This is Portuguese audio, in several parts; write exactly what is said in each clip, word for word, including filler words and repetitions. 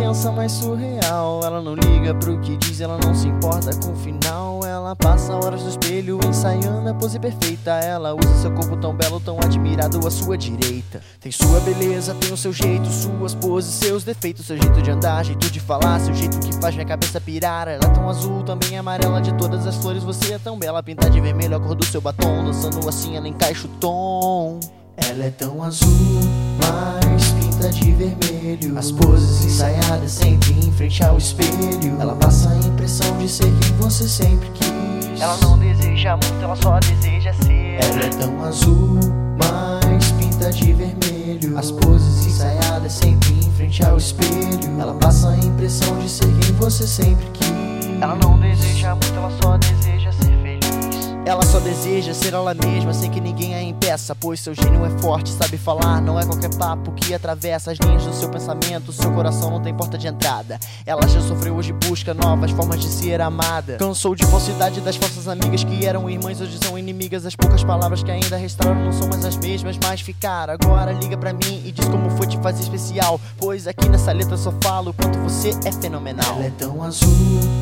pensa mais surreal. Ela não liga pro que diz, ela não se importa com o final. Ela passa horas no espelho ensaiando a pose perfeita. Ela usa seu corpo tão belo, tão admirado à sua direita. Tem sua beleza, tem o seu jeito, suas poses, seus defeitos, seu jeito de andar, jeito de falar, seu jeito que faz minha cabeça pirar. Ela é tão azul, também amarela, de todas as flores você é tão bela. Pintar de vermelho a cor do seu batom, dançando assim ela encaixa o tom. Ela é tão azul, mas pinta de vermelho. As poses ensaiadas sempre em frente ao espelho. Ela passa a impressão de ser quem você sempre quis. Ela não deseja muito, ela só deseja ser. Ela é tão azul, mas pinta de vermelho. As poses ensaiadas sempre em frente ao espelho. Ela passa a impressão de ser quem você sempre quis. Ela não deseja muito, ela só deseja ser feliz. Ela só deseja ser ela mesma, sem que ninguém a impeça. Pois seu gênio é forte, sabe falar, não é qualquer papo que atravessa as linhas do seu pensamento. Seu coração não tem porta de entrada. Ela já sofreu, hoje busca novas formas de ser amada. Cansou de falsidade das falsas amigas que eram irmãs, hoje são inimigas. As poucas palavras que ainda restaram não são mais as mesmas, mas ficar. Agora liga pra mim e diz como foi te fazer especial, pois aqui nessa letra só falo o quanto você é fenomenal. Ela é tão azul,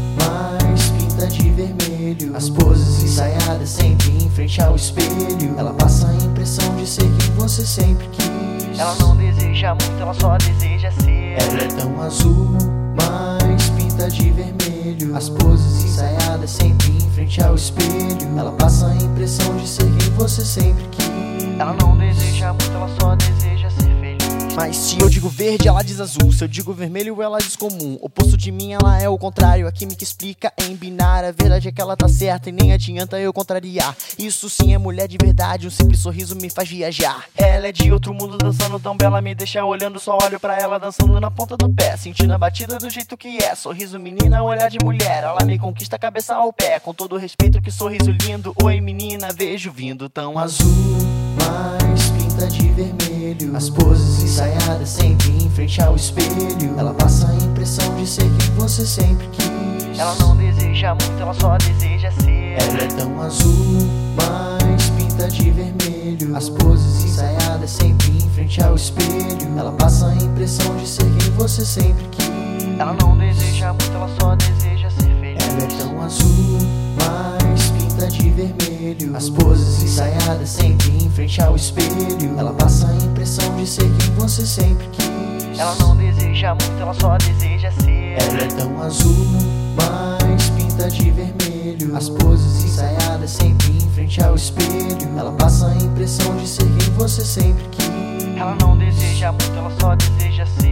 mas pinta de vermelho. As poses ensaiadas sempre em frente ao espelho. Ela passa a impressão de ser quem você sempre quis. Ela não deseja muito, ela só deseja ser. Ela é tão azul, mas pinta de vermelho. As poses ensaiadas sempre em frente ao espelho. Ela passa a impressão de ser quem você sempre quis. Ela não deseja muito, ela só deseja ser feliz. Mas se eu digo verde, ela diz azul. Se eu digo vermelho, ela diz comum. Oposto de mim, ela é o contrário. A química explica em binário. A verdade é que ela tá certa e nem adianta eu contrariar. Isso sim é mulher de verdade, um simples sorriso me faz viajar. Ela é de outro mundo, dançando tão bela, me deixa olhando, só olho pra ela dançando na ponta do pé, sentindo a batida do jeito que é. Sorriso menina, olhar de mulher, ela me conquista cabeça ao pé. Com todo respeito, que sorriso lindo. Oi menina, vejo vindo tão azul, mas pinta de vermelho. As poses ensaiadas sempre em frente ao espelho. Ela passa a impressão de ser quem você sempre quis. Ela não deseja muito, ela só deseja ser. Ela é tão azul, mas pinta de vermelho. As poses ensaiadas sempre em frente ao espelho. Ela passa a impressão de ser quem você sempre quis. Ela não deseja muito, ela só deseja ser feliz. Ela é tão azul, mas pinta de vermelho. As poses ensaiadas sempre em frente ao espelho. Ela passa a impressão de ser quem você sempre quis. Ela não deseja muito, ela só deseja ser. Ela é tão azul, mas pinta de vermelho. As poses ensaiadas sempre em frente ao espelho. Ela passa a impressão de ser quem você sempre quis. Ela não deseja muito, ela só deseja ser.